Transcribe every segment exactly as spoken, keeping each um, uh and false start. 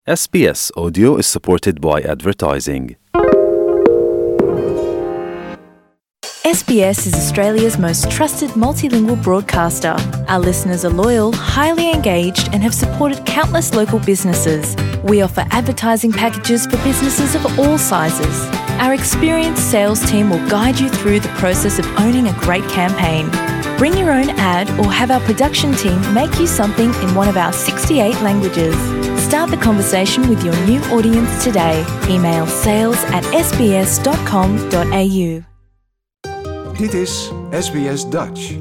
S B S Audio is supported by advertising. S B S is Australia's most trusted multilingual broadcaster. Our listeners are loyal, highly engaged, and have supported countless local businesses. We offer advertising packages for businesses of all sizes. Our experienced sales team will guide you through the process of owning a great campaign. Bring your own ad or have our production team make you something in one of our sixty-eight languages. Start the conversation with your new audience today. Email sales at s b s dot com dot a u. Dit is S B S Dutch.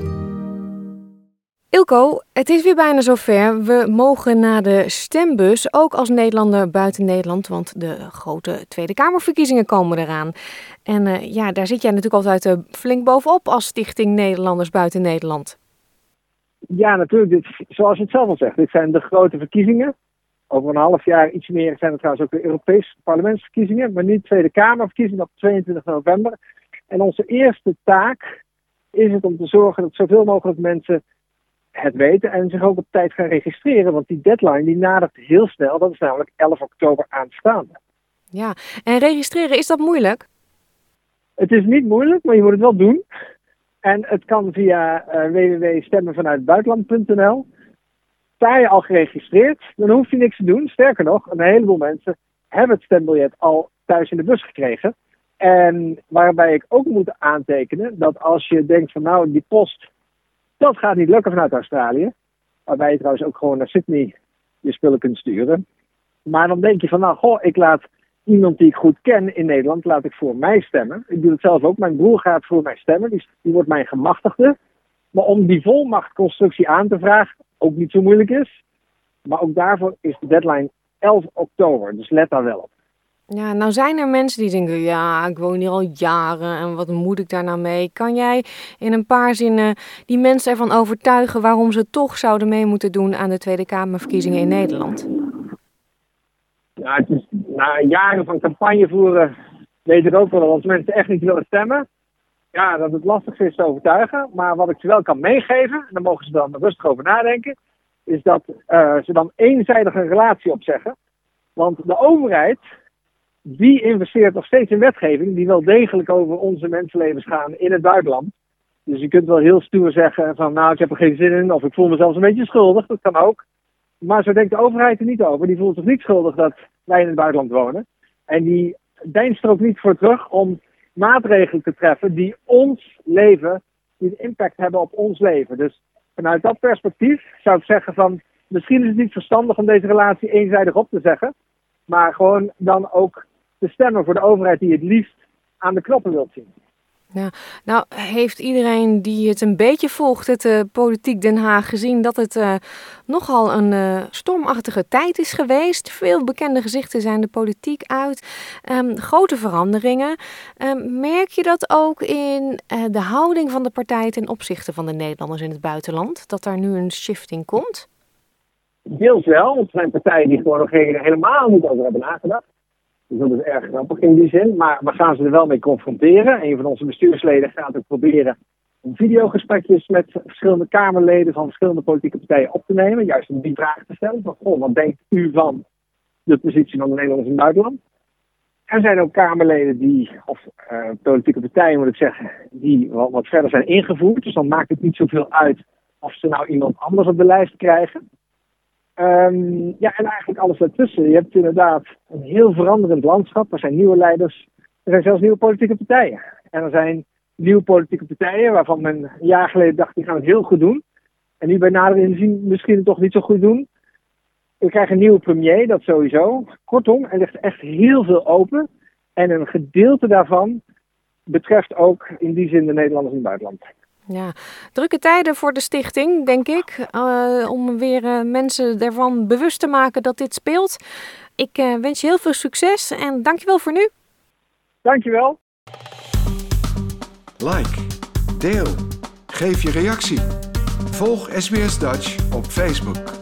Ilko, het is weer bijna zover. We mogen naar de stembus, ook als Nederlander buiten Nederland, want de grote Tweede Kamerverkiezingen komen eraan. En uh, ja, daar zit jij natuurlijk altijd uh, flink bovenop als Stichting Nederlanders buiten Nederland. Ja, natuurlijk. Dit, zoals je het zelf al zegt, dit zijn de grote verkiezingen. Over een half jaar, iets meer, zijn het trouwens ook de Europese parlementsverkiezingen, maar niet Tweede Kamerverkiezingen op tweeëntwintig november. En onze eerste taak is het om te zorgen dat zoveel mogelijk mensen het weten en zich ook op tijd gaan registreren. Want die deadline die nadert heel snel, dat is namelijk elf oktober aanstaande. Ja, en registreren, is dat moeilijk? Het is niet moeilijk, maar je moet het wel doen. En het kan via uh, w w w punt stemmenvanuitbuitenland punt n l. Sta je al geregistreerd, dan hoef je niks te doen. Sterker nog, een heleboel mensen hebben het stembiljet al thuis in de bus gekregen. En waarbij ik ook moet aantekenen dat als je denkt van nou, die post, dat gaat niet lukken vanuit Australië. Waarbij je trouwens ook gewoon naar Sydney je spullen kunt sturen. Maar dan denk je van nou, goh, ik laat iemand die ik goed ken in Nederland, laat ik voor mij stemmen. Ik doe het zelf ook, mijn broer gaat voor mij stemmen, die, die wordt mijn gemachtigde. Maar om die volmachtconstructie aan te vragen, ook niet zo moeilijk is. Maar ook daarvoor is de deadline elf oktober, dus let daar wel op. Ja, nou zijn er mensen die denken, ja, ik woon hier al jaren en wat moet ik daar nou mee? Kan jij in een paar zinnen die mensen ervan overtuigen waarom ze toch zouden mee moeten doen aan de Tweede Kamerverkiezingen in Nederland? Ja, het is, na jaren van campagne voeren weet ik ook wel dat als mensen echt niet willen stemmen, ja, dat het lastig is te overtuigen. Maar wat ik ze wel kan meegeven, en daar mogen ze dan rustig over nadenken, is dat uh, ze dan eenzijdig een relatie opzeggen. Want de overheid, die investeert nog steeds in wetgeving die wel degelijk over onze mensenlevens gaan in het buitenland. Dus je kunt wel heel stoer zeggen van nou, ik heb er geen zin in of ik voel me zelfs een beetje schuldig. Dat kan ook. Maar zo denkt de overheid er niet over. Die voelt zich niet schuldig dat wij in het buitenland wonen. En die deinst er ook niet voor terug om maatregelen te treffen die ons leven, die een impact hebben op ons leven. Dus vanuit dat perspectief zou ik zeggen van misschien is het niet verstandig om deze relatie eenzijdig op te zeggen. Maar gewoon dan ook te stemmen voor de overheid die het liefst aan de knoppen wilt zien. Ja, nou heeft iedereen die het een beetje volgt, het uh, politiek Den Haag, gezien dat het uh, nogal een uh, stormachtige tijd is geweest. Veel bekende gezichten zijn de politiek uit. Um, grote veranderingen. Um, merk je dat ook in uh, de houding van de partij ten opzichte van de Nederlanders in het buitenland? Dat daar nu een shifting komt? Deels wel, want er zijn partijen die gewoon nog helemaal niet over hebben nagedacht. Dus dat is erg grappig in die zin. Maar we gaan ze er wel mee confronteren. Een van onze bestuursleden gaat ook proberen om videogesprekjes met verschillende Kamerleden van verschillende politieke partijen op te nemen. Juist om die vraag te stellen. Van, goh, wat denkt u van de positie van de Nederlanders in het buitenland? Er zijn ook Kamerleden die, of uh, politieke partijen moet ik zeggen, die wat, wat verder zijn ingevoerd. Dus dan maakt het niet zoveel uit of ze nou iemand anders op de lijst krijgen. Um, ja, en eigenlijk alles daartussen. Je hebt inderdaad een heel veranderend landschap. Er zijn nieuwe leiders. Er zijn zelfs nieuwe politieke partijen. En er zijn nieuwe politieke partijen waarvan men een jaar geleden dacht, die gaan het heel goed doen. En nu bij nader inzien misschien het toch niet zo goed doen. We krijgen een nieuwe premier, dat sowieso. Kortom, er ligt echt heel veel open. En een gedeelte daarvan betreft ook in die zin de Nederlanders in het buitenland. Ja, drukke tijden voor de stichting, denk ik. Uh, om weer uh, mensen ervan bewust te maken dat dit speelt. Ik uh, wens je heel veel succes en dankjewel voor nu. Dankjewel. Like, deel, geef je reactie. Volg S B S Dutch op Facebook.